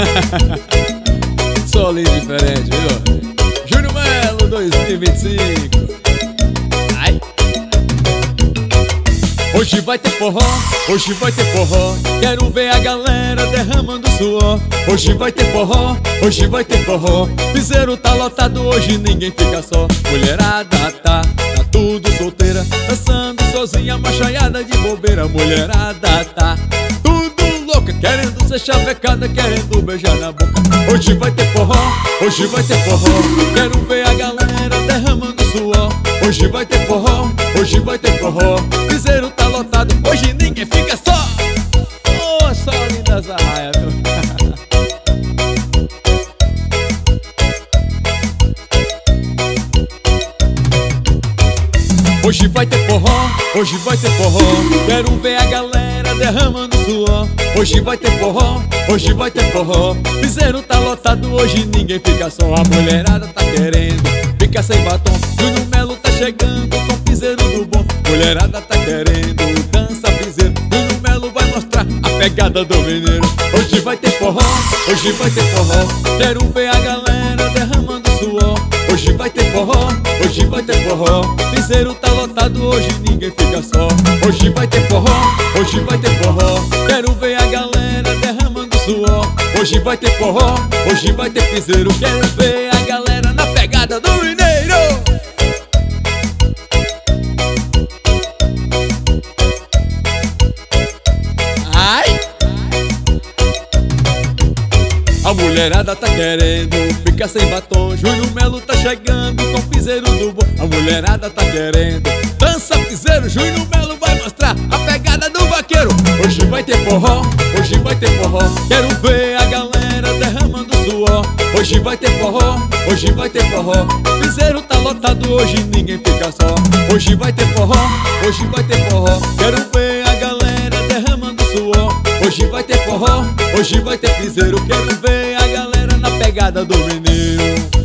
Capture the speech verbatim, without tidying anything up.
Solinho diferente, viu? Júnior Melo dois mil e vinte e cinco. Ai. Hoje vai ter forró, hoje vai ter forró. Quero ver a galera derramando suor. Hoje vai ter forró, hoje vai ter forró. Piseiro tá lotado, hoje ninguém fica só. Mulherada tá, tá tudo solteira, dançando sozinha, machaiada de bobeira. Mulherada tá tudo louca, querendo ser chavecada, querendo beijar na boca. Hoje vai ter forró, hoje vai ter forró. Quero ver a galera derramando suor. Hoje vai ter forró, hoje vai ter forró. Piseiro tá lotado, hoje ninguém fica só. Oh, só lindas arraias, viu? Hoje vai ter forró, hoje vai ter forró. Quero ver a galera derramando suor. Hoje vai ter forró, hoje vai ter forró. Piseiro tá lotado, hoje ninguém fica só. A mulherada tá querendo, fica sem batom. Júnior Melo tá chegando com piseiro do bom. Mulherada tá querendo, dança piseiro. Júnior Melo vai mostrar a pegada do mineiro. Hoje vai ter forró, hoje vai ter forró. Quero ver a galera derramando suor. Hoje vai ter forró, hoje vai ter forró. Piseiro tá lotado, hoje ninguém fica só. Hoje vai ter forró, hoje vai ter forró. Quero ver a galera derramando suor. Hoje vai ter forró, hoje vai ter piseiro. Quero ver a galera na pegada do mineiro. Ai! A mulherada tá querendo, fica sem batom. Júnior Melo tá chegando com piseiro do bom. A mulherada tá querendo, dança piseiro. Júnior Melo vai mostrar a pegada do vaqueiro. Hoje vai ter forró, hoje vai ter forró. Quero ver a galera derramando suor. Hoje vai ter forró, hoje vai ter forró. Piseiro tá lotado, hoje ninguém fica só. Hoje vai ter forró, hoje vai ter forró. Quero ver a galera derramando suor. Hoje vai ter forró, hoje vai ter piseiro. Quero ver a galera na pegada do mineiro.